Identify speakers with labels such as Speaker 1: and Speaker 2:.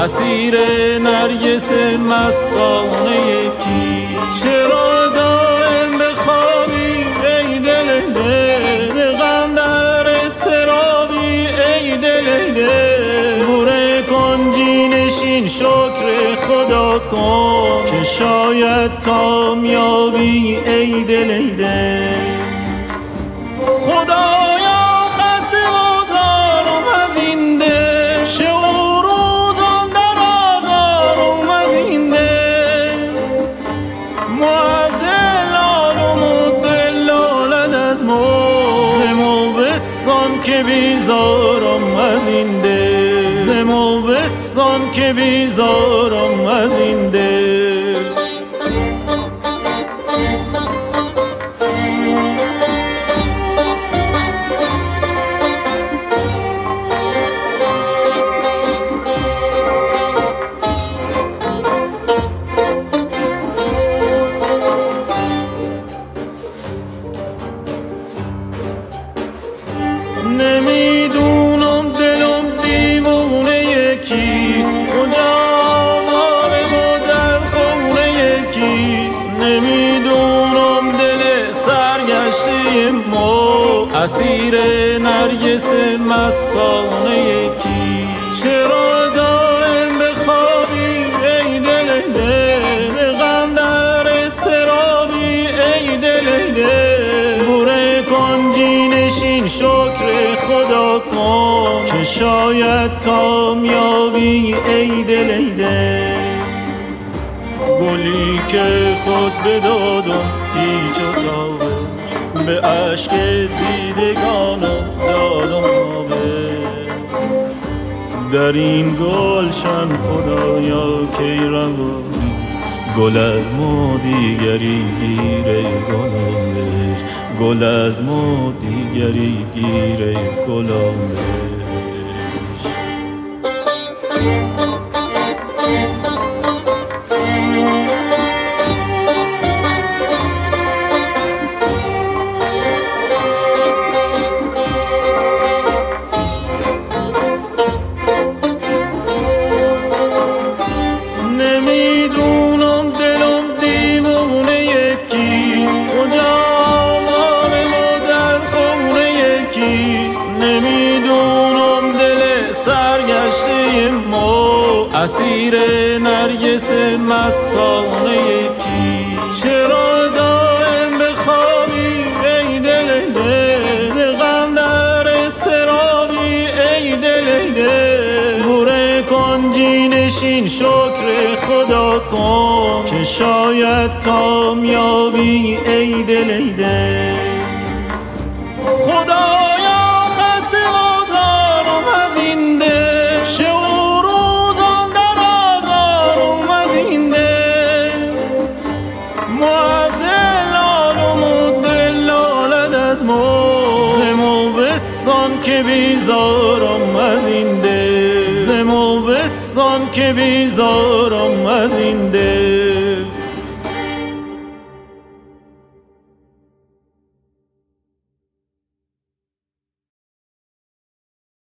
Speaker 1: اسیر نرگس مستانه کی. چرا دائم بخوابی ای دل ز غم در اضطرابی ای دل بوره کن جینشین شکر خدا کن که شاید کامیابی ای دل خدایا خسته بازارم از این ده شعور روزان در آزارم از این ده ما از دلالم و دلالت از زمو بستان که بیزارم از این ده زمو بستان که بیزارم از این ده نمیدونم دلم دیوونه کیست کجا آواره و در خونه کیست نمیدونم دل سرگشته ما اسیر نرگس مستانه کی. چرا دائم بخوابی ای دل ز غم در اضطرابی ای دل بوره کن جینشین شکر خدا کن که شاید کامیابی ای دل گلی که خود بدادم هیچ و تابش به عشق دیدگانم دادم در این گلشن خدایا کی روانی گل از ما دیگری گیره گلامش گل از ما دیگری گیره گلامش. نمیدونم دلم دیوونه کیست کجا آواره و در خونه کیست نمیدونم دل سرگشته ما اسیر نرگس مستانه کی. چرا دائم بخوابی ای دل ز غم در اضطرابی ای دل بوره کن جینشین شکر خدا کن که شاید کامیابی ای دل خدایا خسته بازارم از این ده شعور روزان در آزارم از این ده ما از دلالم و دلالت از زمو بستان که بیزارم از این ده زمو بستان که بیزارم از این ده